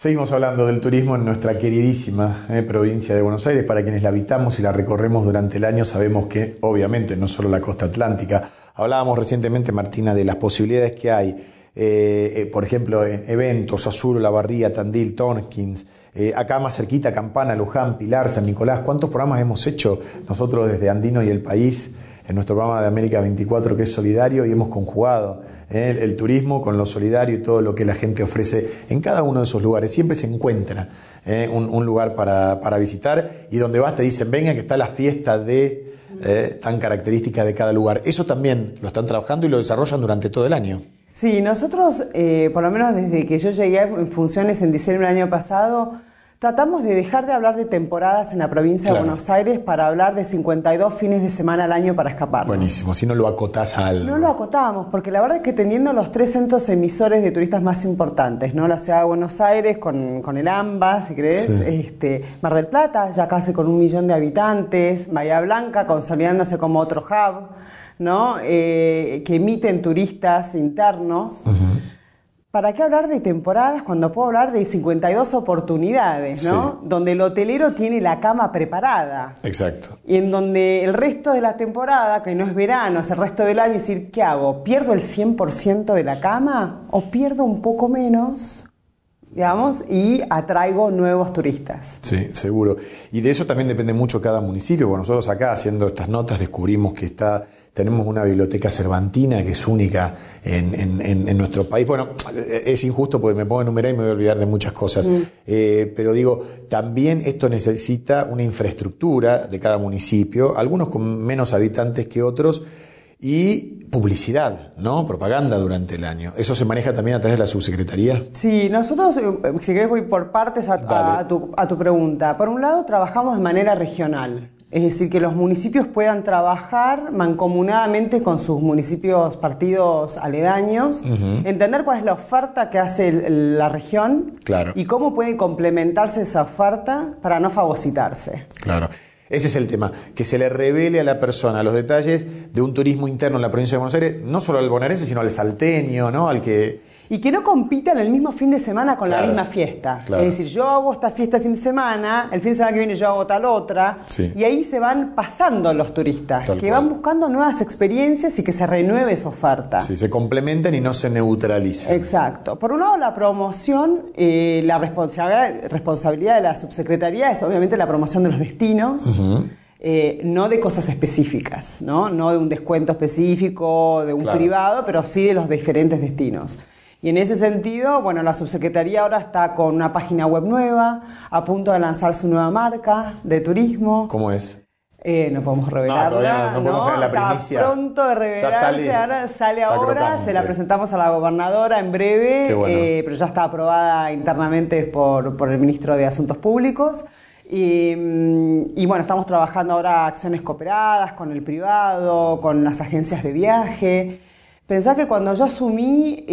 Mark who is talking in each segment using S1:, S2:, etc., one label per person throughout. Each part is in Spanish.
S1: Seguimos hablando del turismo en nuestra queridísima provincia de Buenos Aires. Para quienes la habitamos y la recorremos durante el año, sabemos que, obviamente, no solo la costa atlántica. Hablábamos recientemente, Martina, de las posibilidades que hay, por ejemplo, en eventos, Azul, La Barría, Tandil, Tompkins, acá más cerquita, Campana, Luján, Pilar, San Nicolás. ¿Cuántos programas hemos hecho nosotros desde Andino y el País en nuestro programa de América 24, que es solidario, y hemos conjugado el turismo con lo solidario y todo lo que la gente ofrece en cada uno de esos lugares? Siempre se encuentra un lugar para visitar, y donde vas te dicen, venga que está la fiesta tan característica de cada lugar. Eso también lo están trabajando y lo desarrollan durante todo el año.
S2: Sí, nosotros, por lo menos desde que yo llegué en funciones en diciembre del año pasado, tratamos de dejar de hablar de temporadas en la provincia de Buenos Aires para hablar de 52 fines de semana al año para escaparnos.
S1: Buenísimo, si no lo acotás a algo.
S2: No lo acotamos, porque la verdad es que teniendo los 3 centros emisores de turistas más importantes, ¿no? La ciudad de Buenos Aires con el AMBA, si querés, sí. Mar del Plata, ya casi con 1 millón de habitantes, Bahía Blanca consolidándose como otro hub, ¿no? Que emiten turistas internos. ¿Para qué hablar de temporadas cuando puedo hablar de 52 oportunidades, ¿no? Sí. Donde el hotelero tiene la cama preparada.
S1: Exacto.
S2: Y en donde el resto de la temporada, que no es verano, es el resto del año, es decir, ¿qué hago? ¿Pierdo el 100% de la cama o pierdo un poco menos, digamos, y atraigo nuevos turistas?
S1: Sí, seguro. Y de eso también depende mucho cada municipio. Bueno, nosotros acá haciendo estas notas descubrimos que tenemos una biblioteca cervantina que es única en nuestro país. Bueno, es injusto porque me pongo a enumerar y me voy a olvidar de muchas cosas. Pero digo, también esto necesita una infraestructura de cada municipio, algunos con menos habitantes que otros, y publicidad, ¿no? Propaganda durante el año. ¿Eso se maneja también a través de la subsecretaría?
S2: Sí, nosotros, si querés voy por partes a tu pregunta. Por un lado, trabajamos de manera regional. Es decir, que los municipios puedan trabajar mancomunadamente con sus municipios, partidos aledaños, entender cuál es la oferta que hace la región y cómo puede complementarse esa oferta para no fagocitarse.
S1: Claro. Ese es el tema, que se le revele a la persona los detalles de un turismo interno en la provincia de Buenos Aires, no solo al bonaerense, sino al salteño, ¿no? Al que...
S2: Y que no compitan el mismo fin de semana con la misma fiesta. Es decir, yo hago esta fiesta el fin de semana que viene yo hago tal otra, y ahí se van pasando los turistas, van buscando nuevas experiencias y que se renueve esa oferta.
S1: Sí, se complementan y no se neutralicen.
S2: Exacto. Por un lado, la promoción, la responsabilidad de la subsecretaría es obviamente la promoción de los destinos. No de cosas específicas, no de un descuento específico, de un privado, pero sí de los diferentes destinos. Y en ese sentido, bueno, la subsecretaría ahora está con una página web nueva, a punto de lanzar su nueva marca de turismo.
S1: ¿Cómo es?
S2: No podemos revelarla.
S1: No, todavía no podemos tener la primicia.
S2: Está pronto de revelarse, ahora sale ahora, se la presentamos a la gobernadora en breve, pero ya está aprobada internamente por el ministro de Asuntos Públicos. Y bueno, estamos trabajando ahora acciones cooperadas con el privado, con las agencias de viaje. Pensá que cuando yo asumí,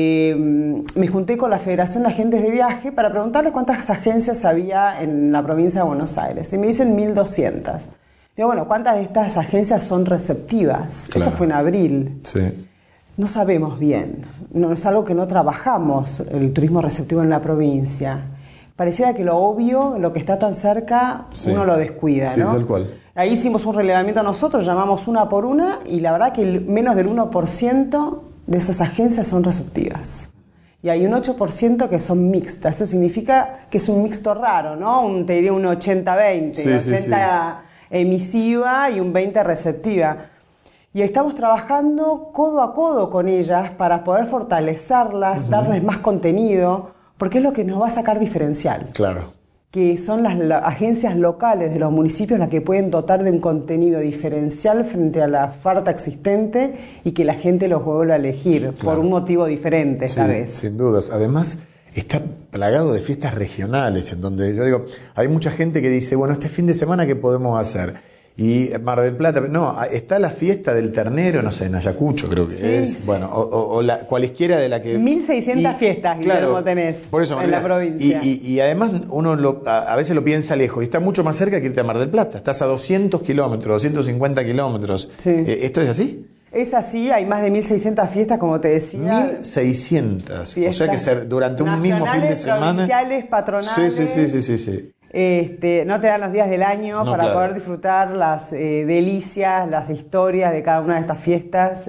S2: me junté con la Federación de Agentes de Viaje para preguntarles cuántas agencias había en la provincia de Buenos Aires. Y me dicen 1.200. Digo, bueno, ¿cuántas de estas agencias son receptivas? Esto fue en abril.
S1: Sí.
S2: No sabemos bien. No, es algo que no trabajamos, el turismo receptivo en la provincia. Pareciera que lo obvio, lo que está tan cerca, uno lo descuida, ¿no?
S1: Sí, tal cual.
S2: Ahí hicimos un relevamiento nosotros, llamamos una por una, y la verdad que menos del 1% de esas agencias son receptivas. Y hay un 8% que son mixtas. Eso significa que es un mixto raro, ¿no? Te diría un 80-20, 80 emisiva y un 20 receptiva. Y estamos trabajando codo a codo con ellas para poder fortalecerlas, darles más contenido, porque es lo que nos va a sacar diferencial.
S1: Claro.
S2: Que son las agencias locales de los municipios las que pueden dotar de un contenido diferencial frente a la oferta existente y que la gente los vuelva a elegir por un motivo diferente esta vez. Sin
S1: dudas. Además, está plagado de fiestas regionales, en donde yo digo, hay mucha gente que dice, bueno, este fin de semana, ¿qué podemos hacer? Y Mar del Plata, no, está la fiesta del ternero, no sé, en Ayacucho creo que es, bueno, o cualesquiera de la que...
S2: 1.600 fiestas, Guillermo, tenés
S1: por eso,
S2: en la provincia.
S1: Y además uno a veces lo piensa lejos, y está mucho más cerca que irte a Mar del Plata, estás a 200 kilómetros, 250 kilómetros. ¿Esto es así?
S2: Es así, hay más de 1.600 fiestas, como te decía.
S1: 1.600, o sea que durante un mismo fin de semana.
S2: Provinciales, patronales.
S1: Sí.
S2: No te dan los días del año para poder disfrutar las delicias, las historias de cada una de estas fiestas.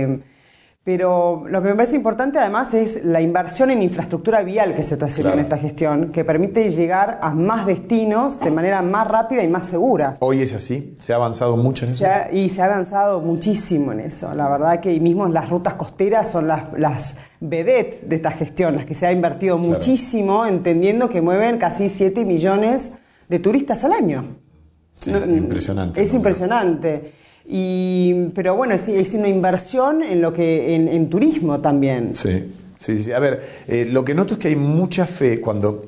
S2: Pero lo que me parece importante además es la inversión en infraestructura vial que se está haciendo en esta gestión, que permite llegar a más destinos de manera más rápida y más segura.
S1: Hoy es así, se ha avanzado mucho en eso.
S2: Se ha avanzado muchísimo en eso. La verdad que mismo las rutas costeras son las vedettes de esta gestión, las que se ha invertido muchísimo, entendiendo que mueven casi 7 millones de turistas al año.
S1: Sí, impresionante.
S2: Es impresionante. Pero bueno, es una inversión en turismo también.
S1: Sí. A ver, lo que noto es que hay mucha fe cuando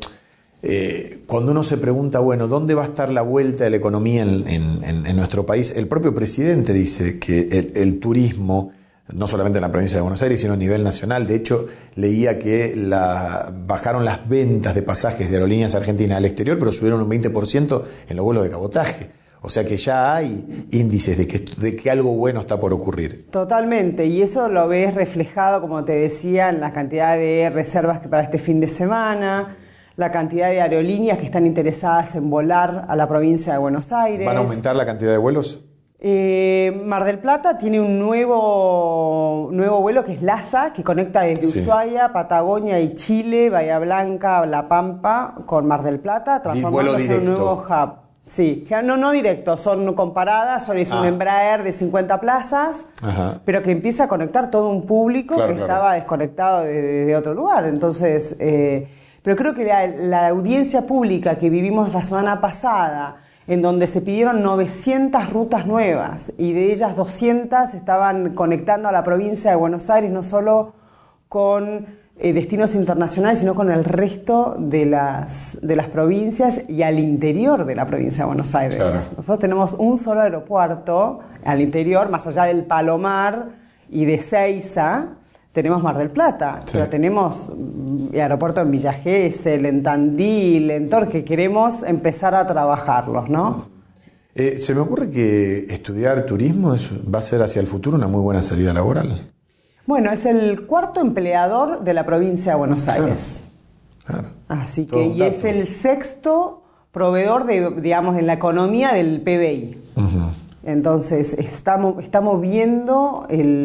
S1: uno se pregunta, bueno, ¿dónde va a estar la vuelta de la economía en nuestro país? El propio presidente dice que el turismo, no solamente en la provincia de Buenos Aires, sino a nivel nacional. De hecho, leía que bajaron las ventas de pasajes de aerolíneas argentinas al exterior, pero subieron un 20% en los vuelos de cabotaje. O sea que ya hay índices de que algo bueno está por ocurrir.
S2: Totalmente, y eso lo ves reflejado, como te decía, en la cantidad de reservas que para este fin de semana, la cantidad de aerolíneas que están interesadas en volar a la provincia de Buenos Aires.
S1: ¿Van a aumentar la cantidad de vuelos?
S2: Mar del Plata tiene un nuevo vuelo que es LASA, que conecta desde Ushuaia, Patagonia y Chile, Bahía Blanca, La Pampa, con Mar del Plata, transformándose en un nuevo hub. Sí, no directo, son comparadas, es un Embraer de 50 plazas, pero que empieza a conectar todo un público que estaba desconectado de otro lugar. Entonces, pero creo que la audiencia pública que vivimos la semana pasada, en donde se pidieron 900 rutas nuevas y de ellas 200 estaban conectando a la provincia de Buenos Aires, no solo con destinos internacionales, sino con el resto de las provincias y al interior de la provincia de Buenos Aires. Claro. Nosotros tenemos un solo aeropuerto al interior, más allá del Palomar y de Seiza, tenemos Mar del Plata, pero tenemos aeropuerto en Villa Gesell, en Tandil, en Tor, que queremos empezar a trabajarlos, ¿no?
S1: Se me ocurre que estudiar turismo va a ser hacia el futuro una muy buena salida laboral.
S2: Bueno, es el cuarto empleador de la provincia de Buenos Aires.
S1: Claro.
S2: Así que, y es el sexto proveedor en la economía del PBI. Entonces, estamos viendo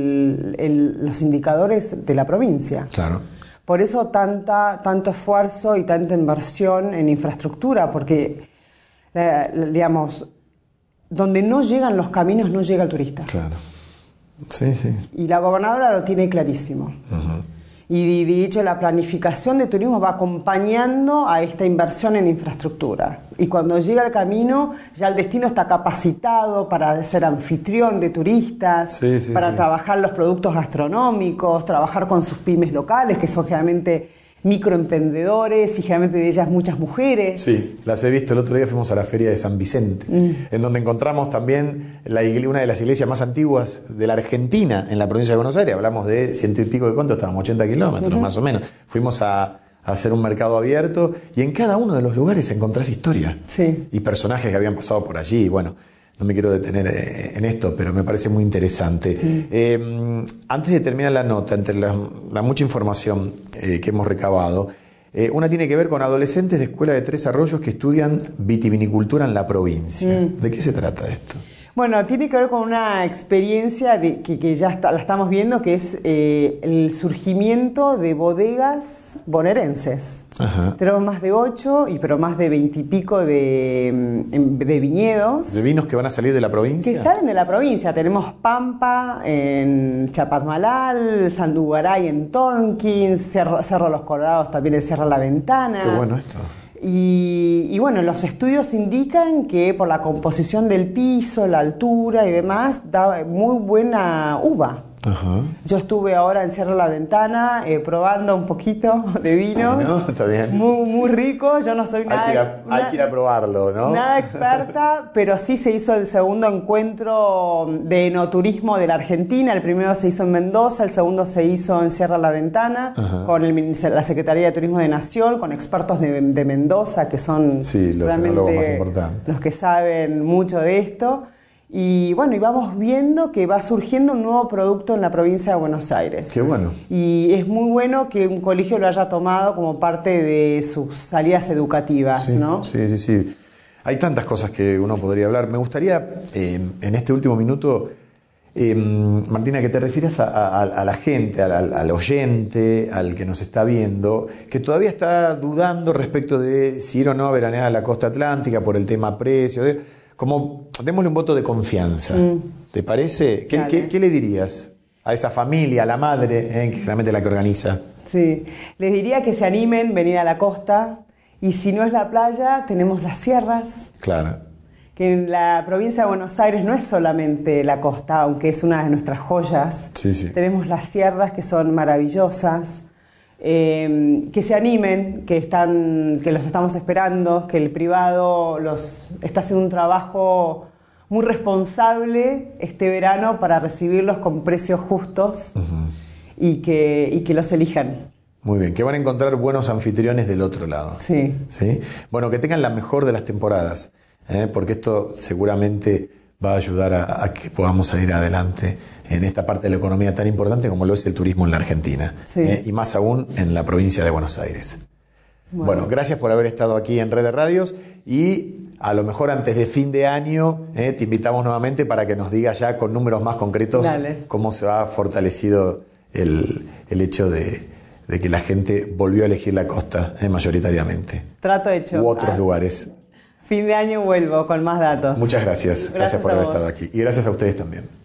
S2: los indicadores de la provincia.
S1: Claro.
S2: Por eso tanto esfuerzo y tanta inversión en infraestructura, porque, donde no llegan los caminos, no llega el turista.
S1: Claro. Sí.
S2: Y la gobernadora lo tiene clarísimo. Y de hecho la planificación de turismo va acompañando a esta inversión en infraestructura. Y cuando llega el camino, ya el destino está capacitado para ser anfitrión de turistas, para trabajar los productos gastronómicos, trabajar con sus pymes locales, que son generalmente microemprendedores y generalmente de ellas muchas mujeres. Sí,
S1: las he visto. El otro día fuimos a la feria de San Vicente, en donde encontramos también una de las iglesias más antiguas de la Argentina, en la provincia de Buenos Aires. Hablamos de 100 y pico de cuánto, estábamos 80 kilómetros más o menos. Fuimos a hacer un mercado abierto y en cada uno de los lugares encontrás historia y personajes que habían pasado por allí. Bueno, no me quiero detener en esto, pero me parece muy interesante. Antes de terminar la nota, entre la mucha información que hemos recabado, una tiene que ver con adolescentes de Escuela de Tres Arroyos que estudian vitivinicultura en la provincia. ¿De qué se trata esto?
S2: Bueno, tiene que ver con una experiencia que ya la estamos viendo, que es el surgimiento de bodegas bonaerenses. Tenemos más de 8, pero más de 20 y pico de viñedos.
S1: ¿De vinos que van a salir de la provincia?
S2: Que salen de la provincia. Tenemos Pampa en Chapatmalal, Sandugaray en Tonkin, Cerro Los Colorados también en Cerro La Ventana.
S1: Qué bueno esto.
S2: Y bueno, los estudios indican que por la composición del piso, la altura y demás, da muy buena uva. Yo estuve ahora en Cerro La Ventana probando un poquito de vinos.
S1: Está bien.
S2: Muy rico. Yo no soy
S1: hay que ir a probarlo, ¿no?
S2: Nada experta, pero sí se hizo el segundo encuentro de enoturismo de la Argentina. El primero se hizo en Mendoza, el segundo se hizo en Cerro La Ventana con la Secretaría de Turismo de Nación, con expertos de Mendoza, que son
S1: los enólogos más importantes,
S2: los que saben mucho de esto. Y bueno, y vamos viendo que va surgiendo un nuevo producto en la provincia de Buenos Aires.
S1: Qué bueno.
S2: Y es muy bueno que un colegio lo haya tomado como parte de sus salidas educativas,
S1: sí,
S2: ¿no?
S1: Sí. Hay tantas cosas que uno podría hablar. Me gustaría, en este último minuto, Martina, que te refieras a la gente, al oyente, al que nos está viendo, que todavía está dudando respecto de si ir o no a veranear a la costa atlántica por el tema precio. Como démosle un voto de confianza. ¿Te parece? ¿Qué le dirías a esa familia, a la madre, que realmente es la que organiza?
S2: Sí, les diría que se animen a venir a la costa, y si no es la playa, tenemos las sierras.
S1: Claro.
S2: Que en la provincia de Buenos Aires no es solamente la costa, aunque es una de nuestras joyas.
S1: Sí.
S2: Tenemos las sierras, que son maravillosas. Que se animen, que los estamos esperando, que el privado está haciendo un trabajo muy responsable este verano para recibirlos con precios justos y que los elijan.
S1: Muy bien, que van a encontrar buenos anfitriones del otro lado.
S2: Sí.
S1: Bueno, que tengan la mejor de las temporadas, porque esto seguramente va a ayudar a que podamos salir adelante en esta parte de la economía tan importante como lo es el turismo en la Argentina, y más aún en la provincia de Buenos Aires. Bueno, gracias por haber estado aquí en Red de Radios, y a lo mejor antes de fin de año te invitamos nuevamente para que nos digas ya con números más concretos cómo se ha fortalecido el hecho de que la gente volvió a elegir la costa mayoritariamente.
S2: Trato hecho.
S1: U otros lugares.
S2: Fin de año vuelvo con más datos.
S1: Muchas gracias. Gracias por haber estado aquí. Y gracias a ustedes también.